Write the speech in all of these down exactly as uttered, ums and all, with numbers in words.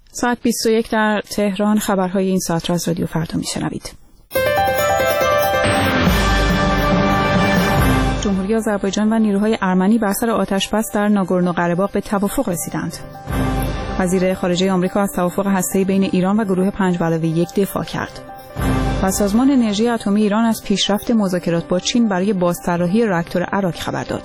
ساعت بیست و یک در تهران. خبرهای این ساعت را از رادیو فردا میشنوید. جمهوری آذربایجان و نیروهای ارمنی بر سر آتش‌بس در ناگورنو قره‌باغ به توافق رسیدند. وزیر خارجه آمریکا از توافق هسته‌ای بین ایران و گروه پنج به علاوه یک دفاع کرد. و سازمان انرژی اتمی ایران از پیشرفت مذاکرات با چین برای بازطراحی راکتور اراک خبر داد.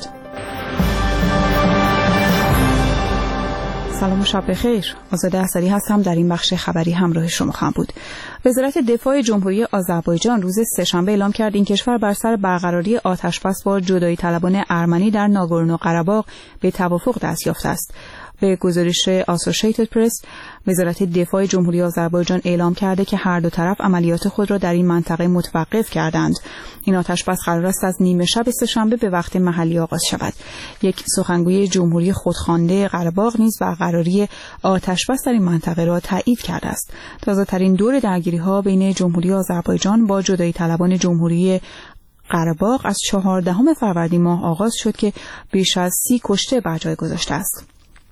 سلام و شب بخیر. آزاده احصری هستم. در این بخش خبری همراه شما خواهم بود. وزارت دفاع جمهوری آذربایجان روز سه‌شنبه اعلام کرد این کشور بر سر برقراری آتش‌بس با جدایی طلبان ارمنی در ناگورنو قره‌باغ به توافق دست یافته است. به گزارش آسوشیتد پرس، وزارت دفاع جمهوری آذربایجان اعلام کرده که هر دو طرف عملیات خود را در این منطقه متوقف کردند. این آتش‌بس قرار است از نیمه شب سه‌شنبه به وقت محلی آغاز شود. یک سخنگوی جمهوری خودخوانده قره‌باغ نیز برقراری آتش‌بس در این منطقه را تایید کرده است. تازه‌ترین دور درگیری‌ها بین جمهوری آذربایجان با جدایی طلبان جمهوری قره‌باغ از چهاردهم فروردین ماه آغاز شد که بیش از سی کشته بر جای گذاشته است.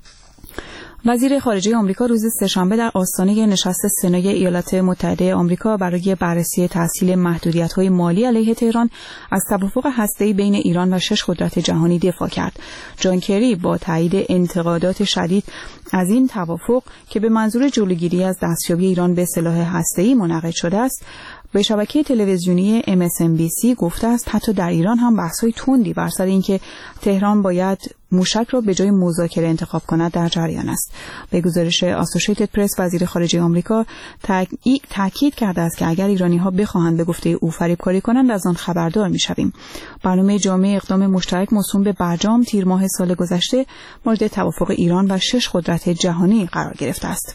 وزیر خارجه آمریکا روز سه‌شنبه در آستانه نشست سنای ایالات متحده آمریکا برای بررسی تسهیل محدودیت‌های مالی علیه تهران از توافق هسته‌ای بین ایران و شش قدرت جهانی دفاع کرد. جان کری با تایید انتقادات شدید از این توافق که به منظور جلوگیری از دستیابی ایران به سلاح هسته‌ای منعقد شده است، به شبکه تلویزیونی ام اس ام بی سی گفته است حتی در ایران هم بحث‌های تندی بر سر اینکه تهران باید موشک را به جای مذاکره انتخاب کند در جریان است. به گزارش آسوشیتد پرس، وزیر خارجه آمریکا تاکید کرده است که اگر ایرانی‌ها بخواهند به گفته او فریبکاری کنند از آن خبردار می‌شویم. برنامه جامع اقدام مشترک موسوم به برجام تیر ماه سال گذشته مورد توافق ایران و شش قدرت جهانی قرار گرفته است.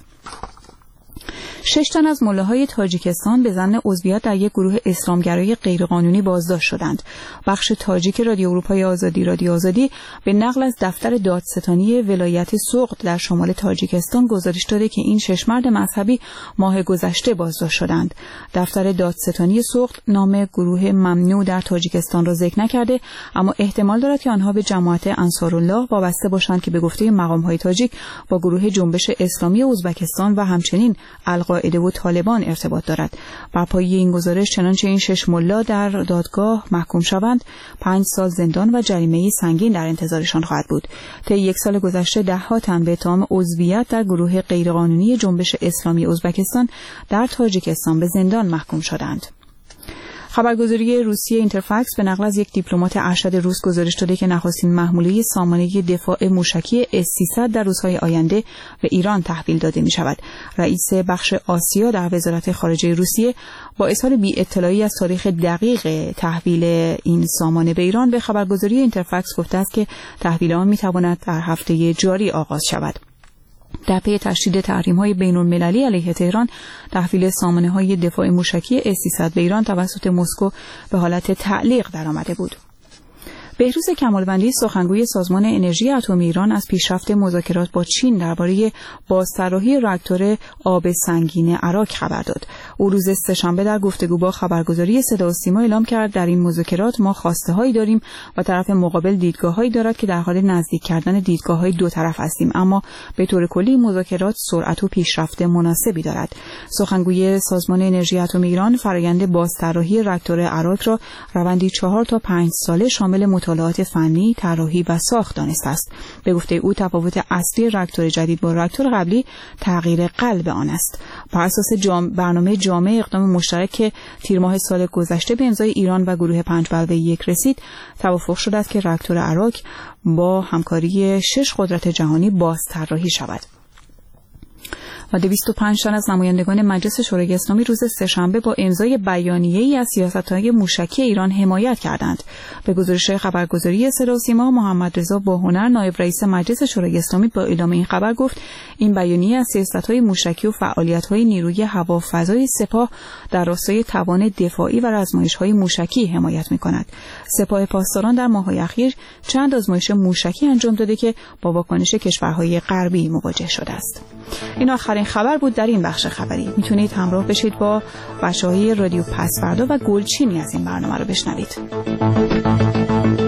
شش تن از ملاهای تاجیکستان به ظن عضویت در یک گروه اسلامگرای غیرقانونی بازداشت شدند. بخش تاجیک رادیو اروپای آزادی رادیو آزادی به نقل از دفتر دادستانی ولایت سوغد در شمال تاجیکستان گزارش داده که این شش مرد مذهبی ماه گذشته بازداشت شدند. دفتر دادستانی سوغد نام گروه ممنوع در تاجیکستان را ذکر نکرده، اما احتمال دارد که آنها به جماعت انصارالله وابسته باشند که به گفته مقام‌های تاجیک با گروه جنبش اسلامی ازبکستان و همچنین القاعده و طالبان ارتباط دارد. بر پایه این گزارش چنانچه این شش ملا در دادگاه محکوم شوند، پنج سال زندان و جریمه سنگین در انتظارشان خواهد بود. طی یک سال گذشته ده ها تن به اتهام عضویت در گروه غیرقانونی جنبش اسلامی ازبکستان در تاجیکستان به زندان محکوم شدند. خبرگزاری روسیه اینترفکس به نقل از یک دیپلمات ارشد روس گزارش داده که نخستین محموله سامانه دفاع موشکی اس سیصد در روزهای آینده به ایران تحویل داده می شود. رئیس بخش آسیا در وزارت خارجه روسیه با اظهار بی اطلاعی از تاریخ دقیق تحویل این سامانه به ایران به خبرگزاری اینترفکس گفته است که تحویل آن می تواند در هفته جاری آغاز شود. در پی تشدید تحریم‌های بین‌المللی علیه تهران، تحویل سامانه‌های دفاع موشکی اس سیصد به ایران توسط مسکو به حالت تعلیق درآمده بود. بهروز کمالوندی، سخنگوی سازمان انرژی اتمی ایران، از پیشرفت مذاکرات با چین درباره بازطراحی راکتور آب سنگین اراک خبر داد. او روز سه‌شنبه در گفتگو با خبرگزاری صدا و سیما اعلام کرد در این مذاکرات ما خواسته‌هایی داریم و طرف مقابل دیدگاه‌هایی دارد که در حال نزدیک کردن دیدگاه‌های دو طرف هستیم، اما به طور کلی مذاکرات سرعت و پیشرفت مناسبی دارد. سخنگوی سازمان انرژی اتمی ایران فرآیند بازطراحی راکتور اراک را روندی چهار تا پنج ساله شامل مطالعات فنی، طراحی و ساخت دانسته است. به گفته او تفاوت اصلی راکتور جدید با راکتور قبلی تغییر قلب آن است. بر اساس جام... برنامه جامع اقدام مشترک که تیر ماه سال گذشته به امضای ایران و گروه پنج به علاوه یک رسید، توافق شده است که راکتور اراک با همکاری شش قدرت جهانی بازطراحی شود. و دویست و پنج تن از نمایندگان مجلس شورای اسلامی روز سه‌شنبه با امضای بیانیه‌ای از سیاست‌های موشکی ایران حمایت کردند. به گزارش خبرگزاری صدا و سیما، محمد رضا باهنر، نایب رئیس مجلس شورای اسلامی، با اعلام این خبر گفت این بیانیه از سیاست‌های موشکی و فعالیت‌های نیروی هوافضای سپاه در راستای توان دفاعی و آزمایش‌های موشکی حمایت می‌کند. سپاه پاسداران در ماه‌های اخیر چند آزمایش موشکی انجام داده که با واکنش کشورهای غربی مواجه شده است. این آخرین خبر بود در این بخش خبری. میتونید همراه بشید با بچه‌های رادیو پس‌فردا و گلچینی از این برنامه رو بشنوید.